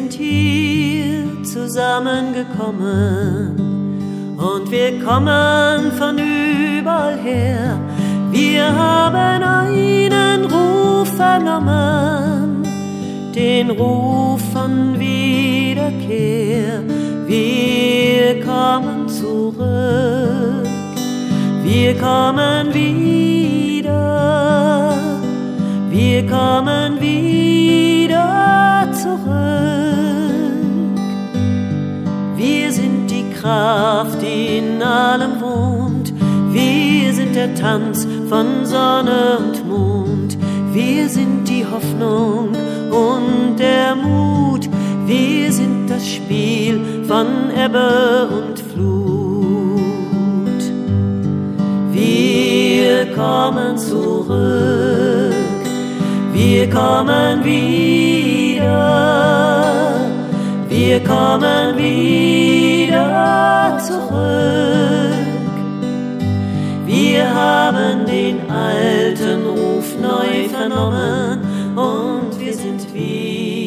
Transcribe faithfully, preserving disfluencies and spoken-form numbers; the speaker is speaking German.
sind hier zusammengekommen und wir kommen von überall her. Wir haben einen Ruf vernommen, den Ruf von Wiederkehr. Wir kommen zurück, wir kommen wieder, wir kommen wieder zurück. Wir sind die Kraft, die in allem wohnt. Wir sind der Tanz von Sonne und Mond. Wir sind die Hoffnung und der Mut. Wir sind das Spiel von Ebbe und Flut. Wir kommen zurück, wir kommen wieder, wir kommen wieder zurück. Wir haben den alten Ruf neu vernommen und wir sind wieder